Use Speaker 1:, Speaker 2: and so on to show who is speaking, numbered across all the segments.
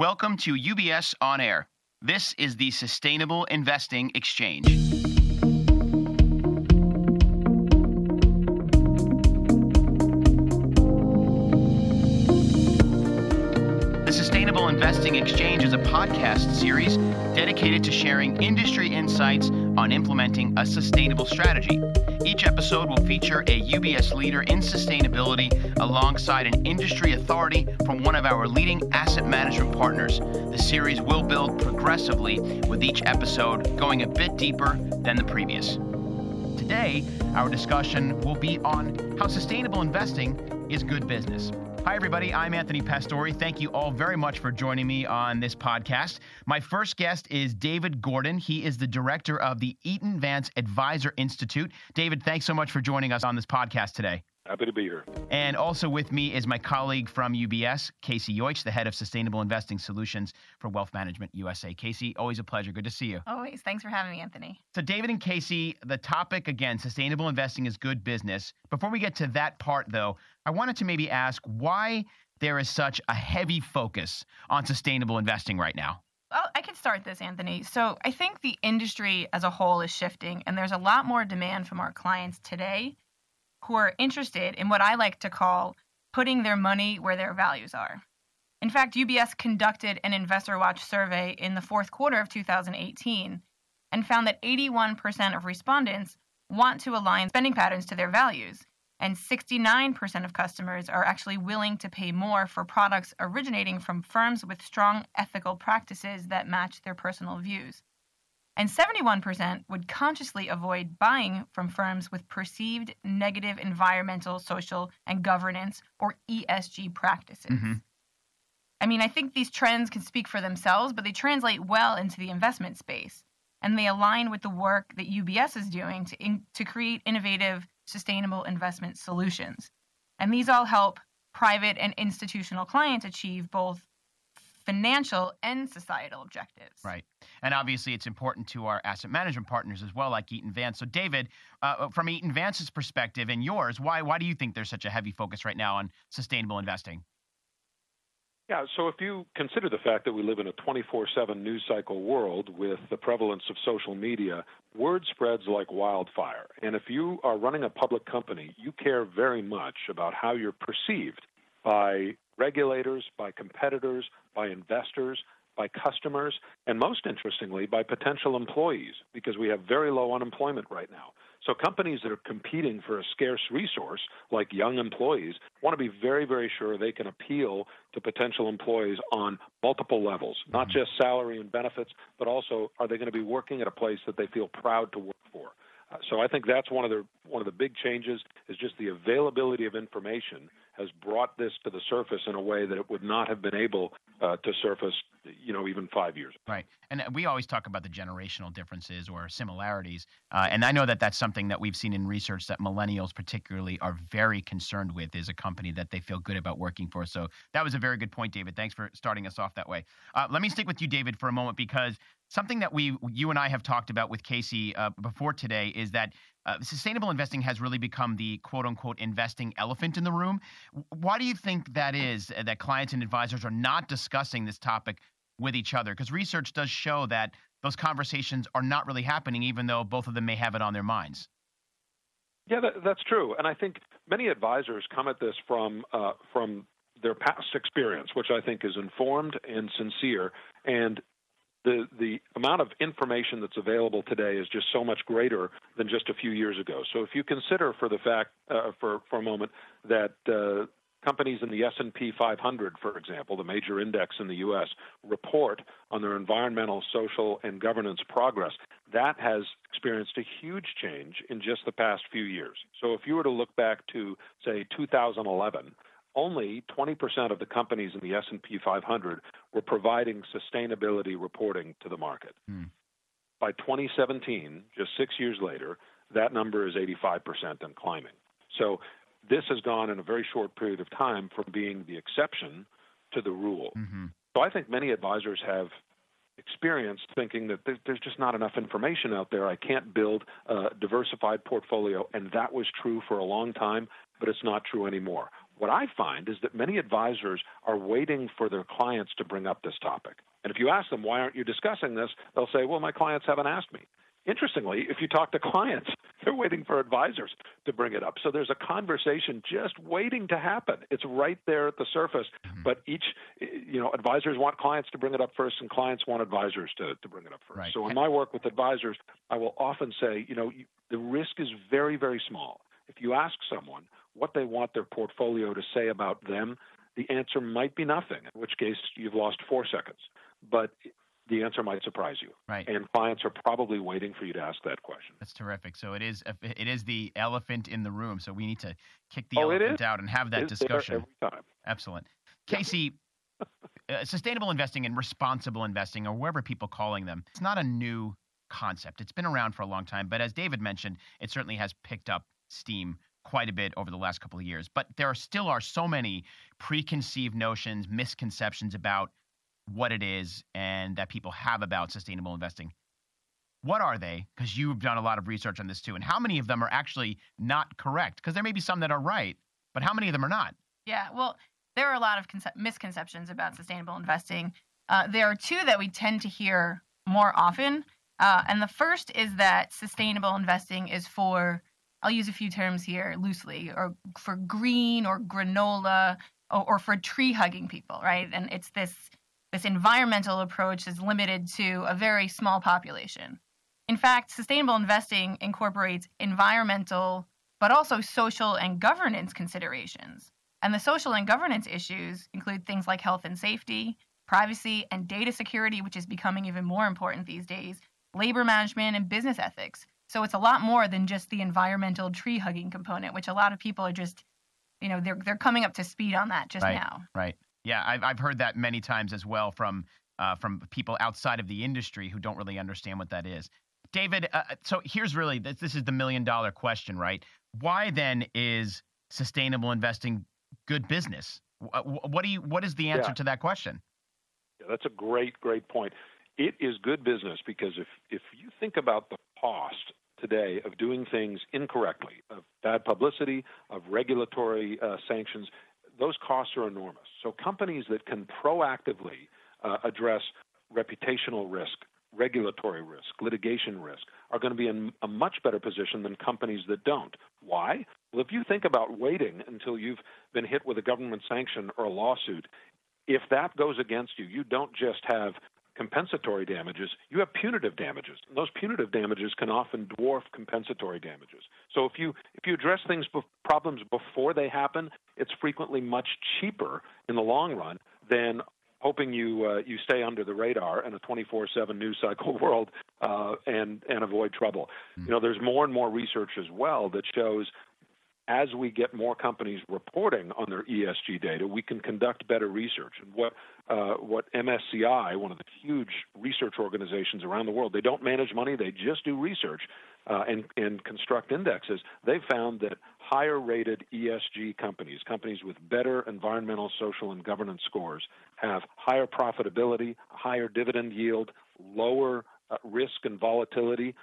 Speaker 1: Welcome to UBS On Air. This is the Sustainable Investing Exchange. The Sustainable Investing Exchange is a podcast series dedicated to sharing industry insights on implementing a sustainable strategy. Each episode will feature a UBS leader in sustainability alongside an industry authority from one of our leading asset management partners. The series will build progressively with each episode going a bit deeper than the previous. Today, our discussion will be on how sustainable investing is good business. Hi, everybody. I'm Anthony Pastore. Thank you all very much for joining me on this podcast. My first guest is David Gordon. He is the director of the Eaton Vance Advisor Institute. David, thanks so much for joining us on this podcast today.
Speaker 2: Happy to be here.
Speaker 1: And also with me is my colleague from UBS, Casey Yoich, the head of Sustainable Investing Solutions for Wealth Management USA. Casey, always a pleasure. Good to see you.
Speaker 3: Always. Thanks for having me, Anthony.
Speaker 1: So David and Casey, the topic, again, sustainable investing is good business. Before we get to that part, though, I wanted to maybe ask why there is such a heavy focus on sustainable investing right now.
Speaker 3: Well, I can start this, Anthony. So I think the industry as a whole is shifting, and there's a lot more demand from our clients today who are interested in what I like to call putting their money where their values are. In fact, UBS conducted an Investor Watch survey in the fourth quarter of 2018 and found that 81% of respondents want to align spending patterns to their values, and 69% of customers are actually willing to pay more for products originating from firms with strong ethical practices that match their personal views. And 71% would consciously avoid buying from firms with perceived negative environmental, social, and governance, or ESG practices. Mm-hmm. I mean, I think these trends can speak for themselves, but they translate well into the investment space. And they align with the work that UBS is doing to create innovative, sustainable investment solutions. And these all help private and institutional clients achieve both financial and societal objectives.
Speaker 1: Right. And obviously, it's important to our asset management partners as well, like Eaton Vance. So, David, from Eaton Vance's perspective and yours, why do you think there's such a heavy focus right now on sustainable investing?
Speaker 2: Yeah, so if you consider the fact that we live in a 24/7 news cycle world with the prevalence of social media, word spreads like wildfire. And if you are running a public company, you care very much about how you're perceived by regulators, by competitors, by investors, by customers, and most interestingly, by potential employees, because we have very low unemployment right now. So companies that are competing for a scarce resource, like young employees, want to be very, very sure they can appeal to potential employees on multiple levels, not just salary and benefits, but also are they going to be working at a place that they feel proud to work for. So I think that's one of the big changes is just the availability of information has brought this to the surface in a way that it would not have been able to surface, even 5 years ago.
Speaker 1: Right. And we always talk about the generational differences or similarities. And I know that that's something that we've seen in research that millennials particularly are very concerned with is a company that they feel good about working for. So that was a very good point, David. Thanks for starting us off that way. Let me stick with you, David, for a moment, because something that you and I have talked about with Casey before today is that sustainable investing has really become the quote-unquote investing elephant in the room. Why do you think that is, that clients and advisors are not discussing this topic with each other? Because research does show that those conversations are not really happening, even though both of them may have it on their minds.
Speaker 2: Yeah, that's true. And I think many advisors come at this from their past experience, which I think is informed and sincere. And the amount of information that's available today is just so much greater than just a few years ago. So if you consider for the fact, for a moment, that companies in the S&P 500, for example, the major index in the U.S., report on their environmental, social, and governance progress, that has experienced a huge change in just the past few years. So if you were to look back to, say, 2011, only 20% of the companies in the S&P 500 were providing sustainability reporting to the market. By 2017, just 6 years later, that number is 85% and climbing. So this has gone in a very short period of time from being the exception to the rule. Mm-hmm. So I think many advisors have experienced thinking that there's just not enough information out there. I can't build a diversified portfolio, and that was true for a long time, but it's not true anymore. what I find is that many advisors are waiting for their clients to bring up this topic. And if you ask them, why aren't you discussing this? They'll say, well, my clients haven't asked me. Interestingly, if you talk to clients, they're waiting for advisors to bring it up. So there's a conversation just waiting to happen. It's right there at the surface. But advisors want clients to bring it up first, and clients want advisors to bring it up first.
Speaker 1: Right.
Speaker 2: So in my work with advisors, I will often say, the risk is very, very small. If you ask someone what they want their portfolio to say about them, the answer might be nothing, in which case you've lost 4 seconds. But the answer might surprise you.
Speaker 1: Right.
Speaker 2: And clients are probably waiting for you to ask that question.
Speaker 1: That's terrific. So it is the elephant in the room. So we need to kick the elephant out and have that discussion.
Speaker 2: Every time.
Speaker 1: Excellent. Casey, sustainable investing and responsible investing, or wherever people calling them, it's not a new concept. It's been around for a long time. But as David mentioned, it certainly has picked up steam quite a bit over the last couple of years. But there still are so many preconceived notions, misconceptions about what it is and that people have about sustainable investing. What are they? Because you've done a lot of research on this too. And how many of them are actually not correct? Because there may be some that are right, but how many of them are not?
Speaker 3: Yeah, well, there are a lot of misconceptions about sustainable investing. There are 2 that we tend to hear more often. And the first is that sustainable investing is for, I'll use a few terms here loosely, or for green or granola or for tree hugging people, right? And it's this environmental approach is limited to a very small population. In fact, sustainable investing incorporates environmental, but also social and governance considerations. And the social and governance issues include things like health and safety, privacy and data security, which is becoming even more important these days, labor management and business ethics. So it's a lot more than just the environmental tree hugging component, which a lot of people are just, they're coming up to speed on that just now.
Speaker 1: Right. Yeah, I've heard that many times as well from people outside of the industry who don't really understand what that is. David, so here's really, this is the $1 million question, right? Why then is sustainable investing good business? What is the answer to that question?
Speaker 2: Yeah, that's a great point. It is good business because if you think about the cost today of doing things incorrectly, of bad publicity, of regulatory sanctions, those costs are enormous. So companies that can proactively address reputational risk, regulatory risk, litigation risk, are going to be in a much better position than companies that don't. Why? Well, if you think about waiting until you've been hit with a government sanction or a lawsuit, if that goes against you, you don't just have compensatory damages, you have punitive damages. And those punitive damages can often dwarf compensatory damages. So if you address problems before they happen, it's frequently much cheaper in the long run than hoping you stay under the radar in a 24/7 news cycle world and avoid trouble. There's more and more research as well that shows as we get more companies reporting on their ESG data, we can conduct better research. And what MSCI, one of the huge research organizations around the world, they don't manage money, they just do research and construct indexes. They've found that higher-rated ESG companies with better environmental, social, and governance scores, have higher profitability, higher dividend yield, lower risk and volatility,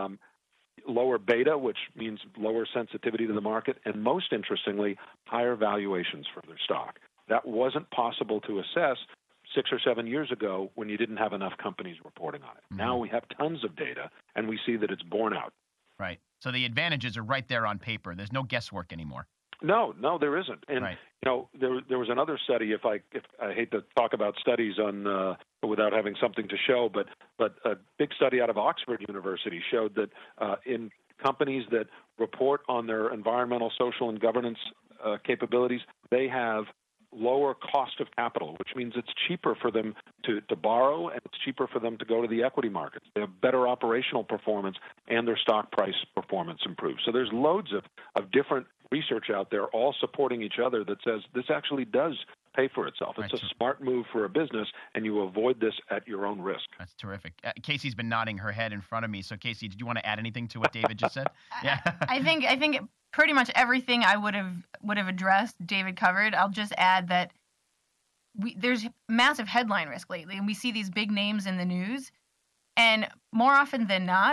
Speaker 2: lower beta, which means lower sensitivity to the market, and most interestingly, higher valuations for their stock. That wasn't possible to assess 6 or 7 years ago when you didn't have enough companies reporting on it. Mm-hmm. Now we have tons of data, and we see that it's borne out.
Speaker 1: Right. So the advantages are right there on paper. There's no guesswork anymore.
Speaker 2: No, there isn't. And
Speaker 1: right.
Speaker 2: There was another study. If I hate to talk about studies on without having something to show, but a big study out of Oxford University showed that in companies that report on their environmental, social, and governance capabilities, they have lower cost of capital, which means it's cheaper for them to borrow, and it's cheaper for them to go to the equity markets. They have better operational performance, and their stock price performance improves. So there's loads of different research out there all supporting each other that says this actually does pay for itself. It's a smart move for a business, and you avoid this at your own risk.
Speaker 1: That's terrific. Casey's been nodding her head in front of me. So, Casey, did you want to add anything to what David just said?
Speaker 3: Yeah. I think pretty much everything I would have addressed, David covered. I'll just add that there's massive headline risk lately, and we see these big names in the news, and more often than not,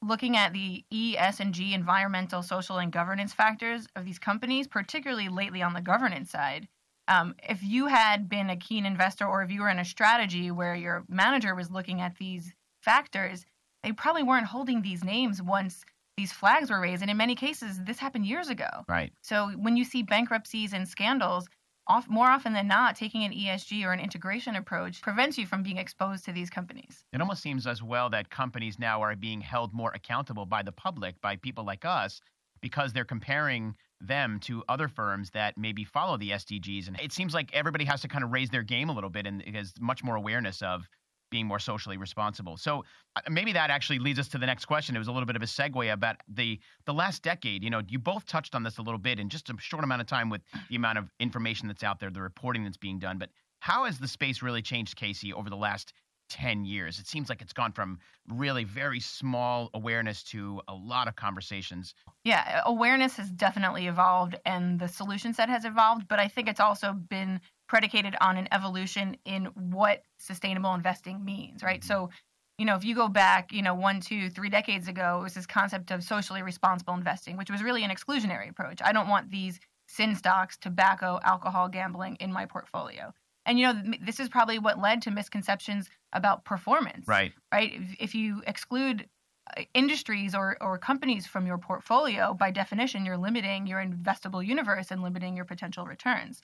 Speaker 3: looking at the E, S, and G environmental, social, and governance factors of these companies, particularly lately on the governance side. If you had been a keen investor, or if you were in a strategy where your manager was looking at these factors, they probably weren't holding these names once these flags were raised. And in many cases, this happened years ago.
Speaker 1: Right.
Speaker 3: So when you see bankruptcies and scandals, more often than not, taking an ESG or an integration approach prevents you from being exposed to these companies.
Speaker 1: It almost seems as well that companies now are being held more accountable by the public, by people like us, because they're comparing them to other firms that maybe follow the SDGs. And it seems like everybody has to kind of raise their game a little bit, and there's much more awareness of being more socially responsible. So maybe that actually leads us to the next question. It was a little bit of a segue about the last decade. You know, you both touched on this a little bit in just a short amount of time with the amount of information that's out there, the reporting that's being done. But how has the space really changed, Casey, over the last 10 years? It seems like it's gone from really very small awareness to a lot of conversations.
Speaker 3: Yeah, awareness has definitely evolved, and the solution set has evolved, but I think it's also been predicated on an evolution in what sustainable investing means, right?
Speaker 1: Mm-hmm.
Speaker 3: So, you know, if you go back, 1, 2, 3 decades ago, it was this concept of socially responsible investing, which was really an exclusionary approach. I don't want these sin stocks, tobacco, alcohol, gambling in my portfolio. And, this is probably what led to misconceptions about performance.
Speaker 1: Right.
Speaker 3: Right? If you exclude industries or companies from your portfolio, by definition, you're limiting your investable universe and limiting your potential returns.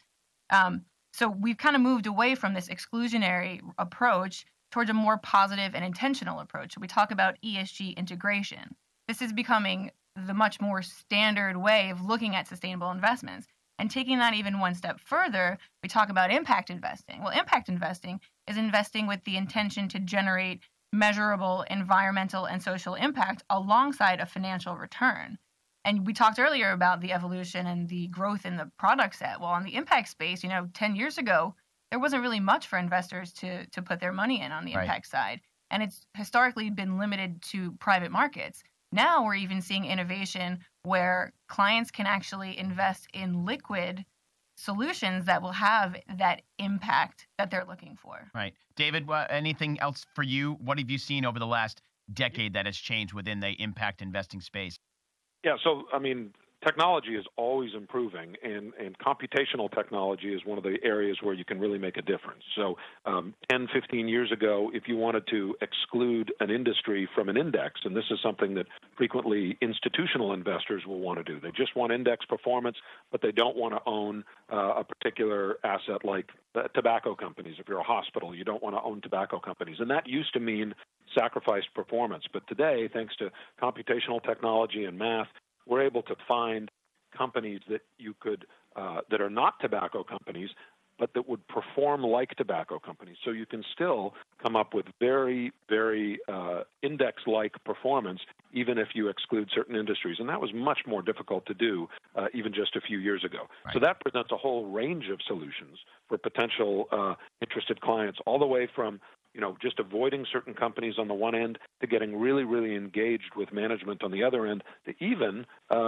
Speaker 3: So we've kind of moved away from this exclusionary approach towards a more positive and intentional approach. We talk about ESG integration. This is becoming the much more standard way of looking at sustainable investments. And taking that even one step further, we talk about impact investing. Well, impact investing is investing with the intention to generate measurable environmental and social impact alongside a financial return. And we talked earlier about the evolution and the growth in the product set. Well, on the impact space, 10 years ago, there wasn't really much for investors to put their money in on the impact side. And it's historically been limited to private markets. Now we're even seeing innovation where clients can actually invest in liquid solutions that will have that impact that they're looking for.
Speaker 1: Right. David, anything else for you? What have you seen over the last decade that has changed within the impact investing space?
Speaker 2: Yeah, so, technology is always improving, and computational technology is one of the areas where you can really make a difference. So 10, 15 years ago, if you wanted to exclude an industry from an index, and this is something that frequently institutional investors will want to do, they just want index performance, but they don't want to own a particular asset like tobacco companies. If you're a hospital, you don't want to own tobacco companies. And that used to mean sacrificed performance. But today, thanks to computational technology and math, we're able to find companies that you could that are not tobacco companies, but that would perform like tobacco companies. So you can still come up with very, very index-like performance, even if you exclude certain industries. And that was much more difficult to do even just a few years ago. Right. So that presents a whole range of solutions for potential interested clients, all the way from just avoiding certain companies on the one end to getting really, really engaged with management on the other end, to even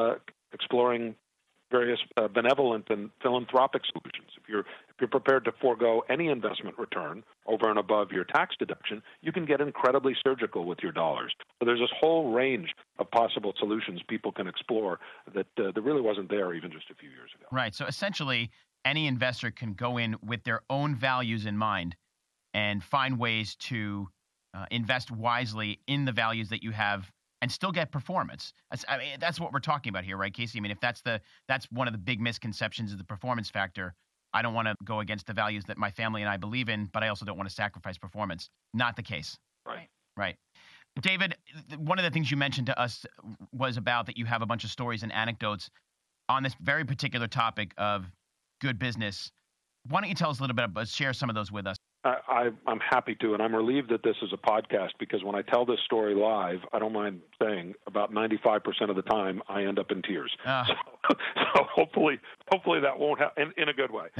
Speaker 2: exploring various benevolent and philanthropic solutions. If you're prepared to forego any investment return over and above your tax deduction, you can get incredibly surgical with your dollars. So there's this whole range of possible solutions people can explore that really wasn't there even just a few years ago.
Speaker 1: Right. So essentially, any investor can go in with their own values in mind and find ways to invest wisely in the values that you have and still get performance. That's what we're talking about here, right, Casey? If that's one of the big misconceptions of the performance factor. I don't want to go against the values that my family and I believe in, but I also don't want to sacrifice performance. Not the case. Right. David, one of the things you mentioned to us was about that you have a bunch of stories and anecdotes on this very particular topic of good business. Why don't you tell us a little bit about, share some of those with us?
Speaker 2: I'm happy to, and I'm relieved that this is a podcast, because when I tell this story live, I don't mind saying about 95% of the time I end up in tears. So hopefully that won't happen in a good way.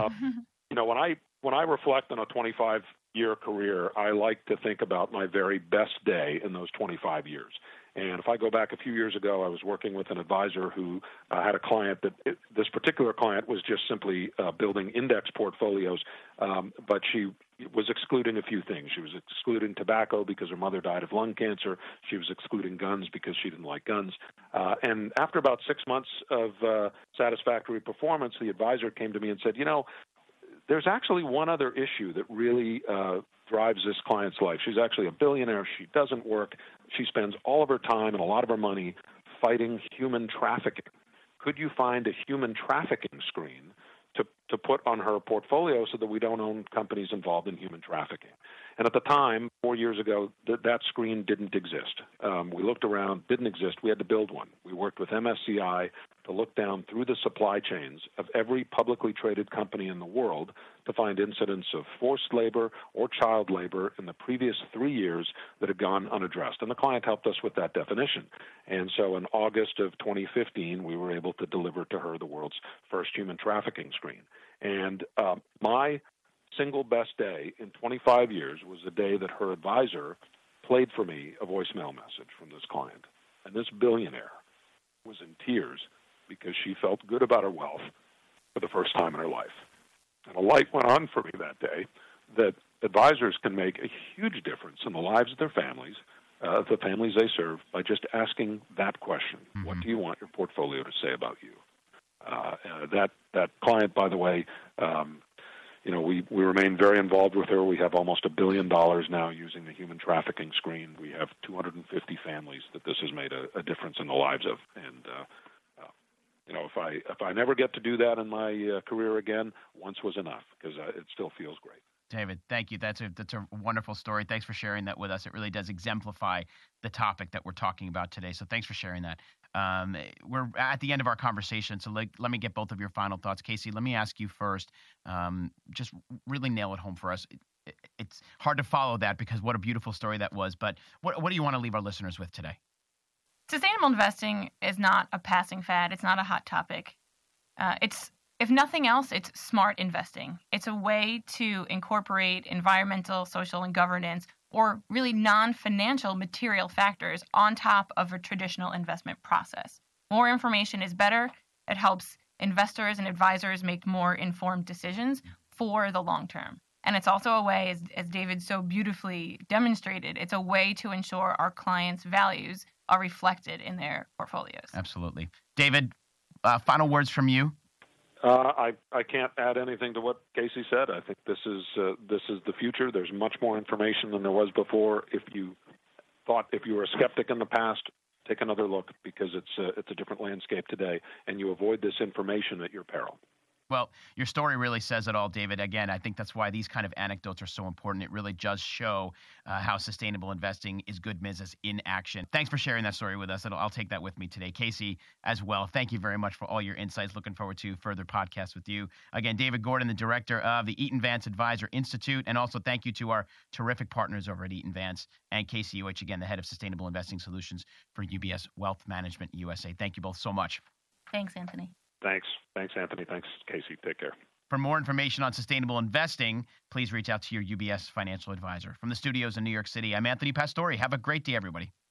Speaker 2: When I reflect on a 25-year career, I like to think about my very best day in those 25 years. And if I go back a few years ago, I was working with an advisor who had a client this particular client was just simply building index portfolios, but she was excluding a few things. She was excluding tobacco because her mother died of lung cancer. She was excluding guns because she didn't like guns. And after about 6 months of satisfactory performance, the advisor came to me and said, there's actually one other issue that really drives this client's life. She's actually a billionaire. She doesn't work. She spends all of her time and a lot of her money fighting human trafficking. Could you find a human trafficking screen to put on her portfolio so that we don't own companies involved in human trafficking? And at the time, 4 years ago, that screen didn't exist. We looked around, didn't exist. We had to build one. We worked with MSCI to look down through the supply chains of every publicly traded company in the world to find incidents of forced labor or child labor in the previous 3 years that had gone unaddressed. And the client helped us with that definition. And so in August of 2015, we were able to deliver to her the world's first human trafficking screen. And my single best day in 25 years was the day that her advisor played for me a voicemail message from this client. And this billionaire was in tears because she felt good about her wealth for the first time in her life. And a light went on for me that day that advisors can make a huge difference in the lives of their families, the families they serve, by just asking that question. Mm-hmm. What do you want your portfolio to say about you? That client, by the way, we remain very involved with her. We have almost $1 billion now using the human trafficking screen. We have 250 families that this has made a difference in the lives of. And if I never get to do that in my career again, once was enough, because it still feels great.
Speaker 1: David, thank you. That's a wonderful story. Thanks for sharing that with us. It really does exemplify the topic that we're talking about today. So thanks for sharing that. We're at the end of our conversation, so let me get both of your final thoughts. Casey, let me ask you first. Just really nail it home for us. It's hard to follow that because what a beautiful story that was. But what do you want to leave our listeners with today?
Speaker 3: Sustainable investing is not a passing fad. It's not a hot topic. If nothing else, it's smart investing. It's a way to incorporate environmental, social, and governance, or really non-financial material factors on top of a traditional investment process. More information is better. It helps investors and advisors make more informed decisions for the long term. And it's also a way, as David so beautifully demonstrated, it's a way to ensure our clients' values are reflected in their portfolios.
Speaker 1: Absolutely. David, final words from you?
Speaker 2: I can't add anything to what Casey said. I think this is the future. There's much more information than there was before. If you were a skeptic in the past, take another look, because it's a different landscape today, and you avoid this information at your peril.
Speaker 1: Well, your story really says it all, David. Again, I think that's why these kind of anecdotes are so important. It really does show how sustainable investing is good business in action. Thanks for sharing that story with us. I'll take that with me today. Casey, as well, thank you very much for all your insights. Looking forward to further podcasts with you. Again, David Gordon, the director of the Eaton Vance Advisor Institute. And also thank you to our terrific partners over at Eaton Vance, and Casey Euich, again, the head of Sustainable Investing Solutions for UBS Wealth Management USA. Thank you both so much.
Speaker 3: Thanks, Anthony.
Speaker 2: Thanks, Anthony. Thanks, Casey. Take care.
Speaker 1: For more information on sustainable investing, please reach out to your UBS financial advisor. From the studios in New York City, I'm Anthony Pastore. Have a great day, everybody.